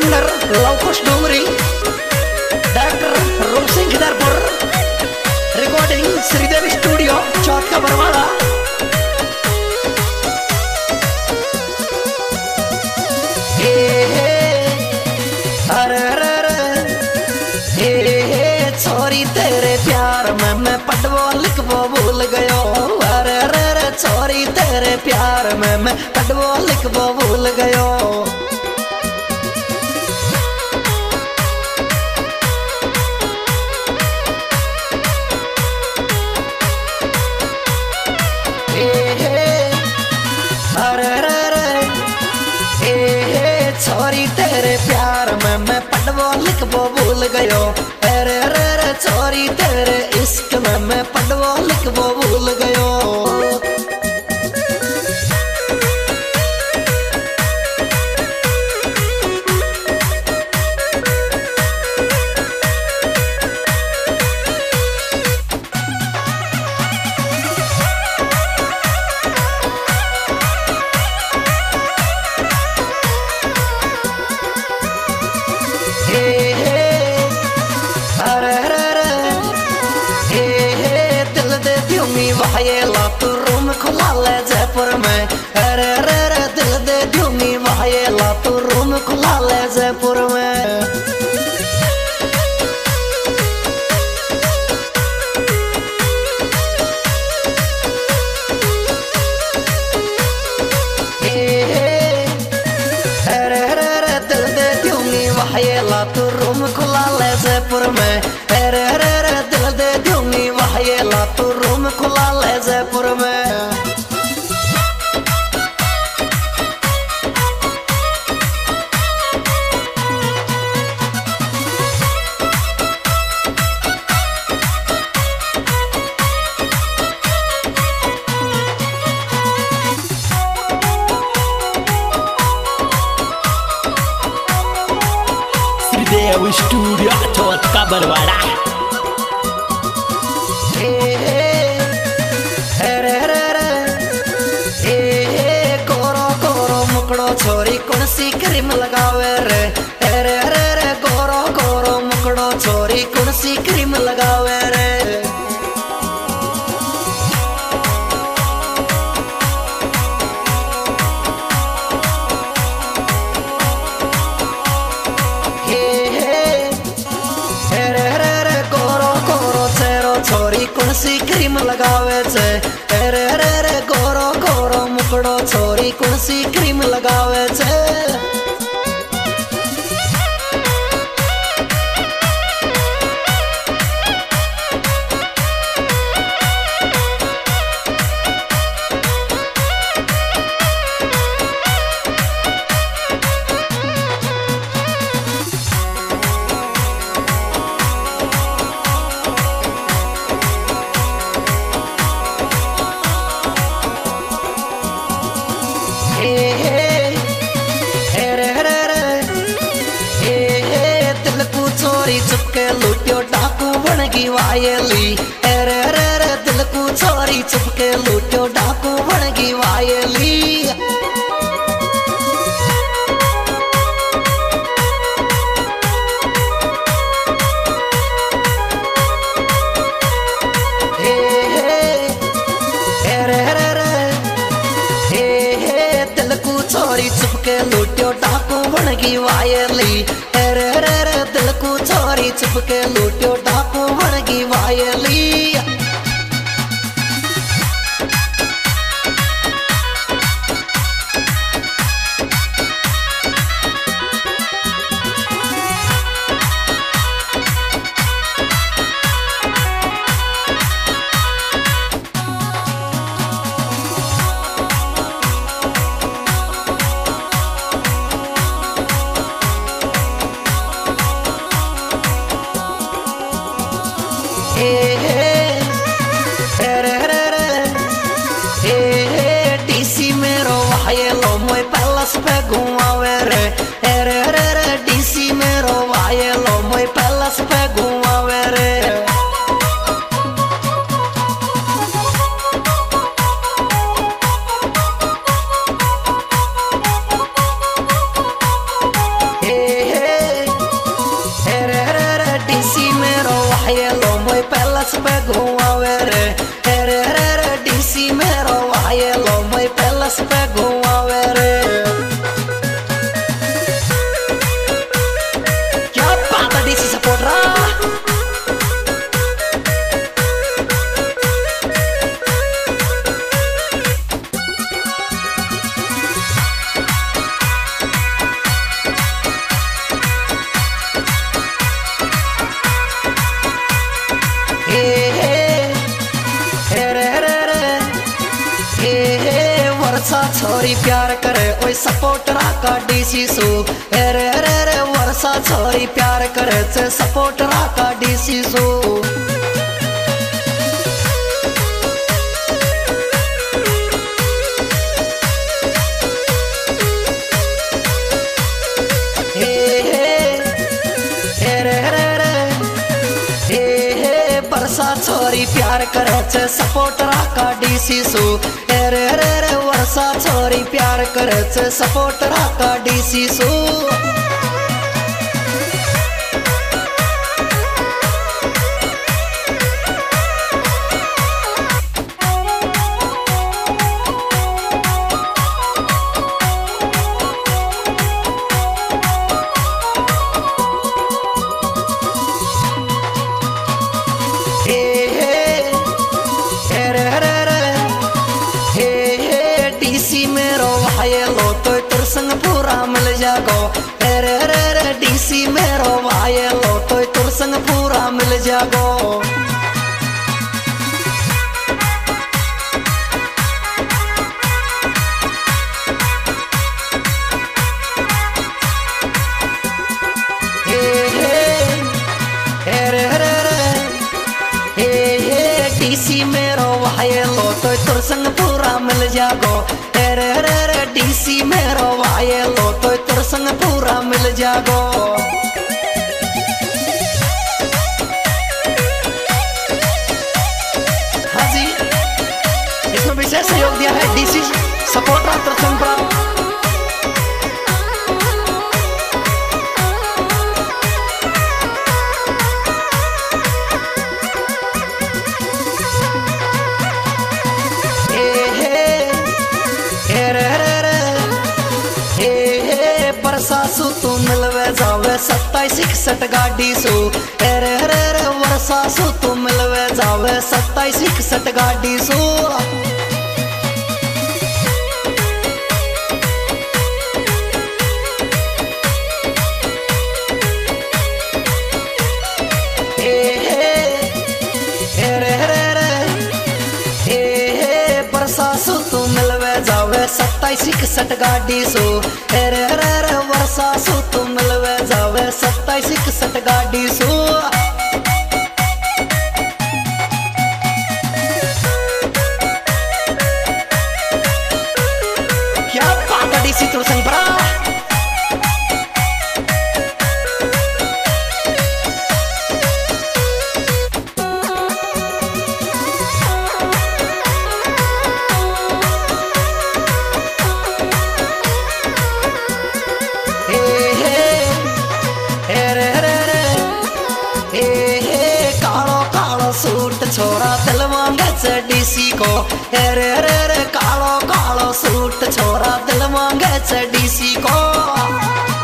Singer Lavkush Dongri, director Roop Singh Khidarpur, recording Sridevi studio Chauth का बरवाड़ा। छोरी तेरे प्यार में मैं पढ़वो लिखवो भूल गयो। अरे रे छोरी तेरे प्यार में मैं पढ़वो लिखवो भूल गयो। छोरी तेरे प्यार में मैं पढ़वो लिखवो भूल गयो। अरे रे छोरी तेरे इश्क में मैं पढ़वो लिखवो भूल गयो। वाये तू रूम खुला ले जयपुर में। अरे रे रे दिल दे दूंगी वाये तू रूम खुला ले जयपुर में। अरे रे रे दिल दे दूंगी वाये तू रूम खुला ले जयपुर में। अरे रे रे दिल दे दूंगी वाये तू रूम खुला ले जयपुर में। श्रीदेवी स्टूडियो चौथ का बरवाड़ा। छोरी कौन सी क्रीम लगावे रे। अरे रे रे गोरो गोरो मुकड़ो छोरी कौन सी क्रीम लगावे रे। अरे रे रे गोरो गोरो चेहरो छोरी कौन सी क्रीम लगावे छे। अरे रे रे गोरो गोरो मुकड़ो छोरी कौन सी क्रीम लगावे छे। चुपके लूटियो डाकू बनगी वायली। अरे रे रे दिल को छोरी चुपके लूटियो डाकू बनगी वायली। दिल को छोरी चुपके लूटियो डाकू बनगी वायली। अरे रे रे दिल को छोरी चुपके लूटियो डाकू बनगी वायली। डीसी मेरो वाये लो मोय पैलेस पे घुमावे रे। अरे रे रे डीसी मेरो वाये लो मोय पैलेस पे घुमावे रे। हे हे वाये लो मोय पैलेस पे घुमावे रे रे रे रे डीसी मेरो वाये लो मोय पैलेस पे घुमावे रे। क्या बात है डीसी सपोर्ट रा। वर्षा छोरी प्यार करे ओए सपोर्टरा का डीसी सो रे रे रे वर्षा छोरी प्यार करे से सपोर्टरा का डीसी सो। वर्षा छोरी प्यार करे से सपोर्टरा का डीसी सो रे रे रे वर्षा छोरी प्यार करे से सपोर्टरा का डीसी सो। डीसी मेरो वाये लो तो तेरे संग पूरा मिल जागो रे रे रे डीसी मेरो वाये लो तो तेरे संग पूरा मिल जागो। डीसी मेरो वाये लो तो तेरे संग पूरा मिल जागो रे रे रे डीसी मेरो वाये लो तो तेरे संग पूरा मिल जागो। हाँ जी, इसमें विशेष सहयोग दिया है डीसी सपोर्ट रा सासू तू मिलवे जावे 2761 गाड़ी सो रे रे रे वर्षा सू तू मिलवे जावे 2761 गाड़ी सो। सासू तू मिलवे जावे 2761 गाड़ी सो रे रे रे वर्षा सू तू मिलवे जावे 2761 गाड़ी सो। क्या बात है डीसी तू संग भरा। छोरा दिल मांगे से डीसी को रे रे रे कालो कालो सूट छोरा दिल मांगे से डीसी को।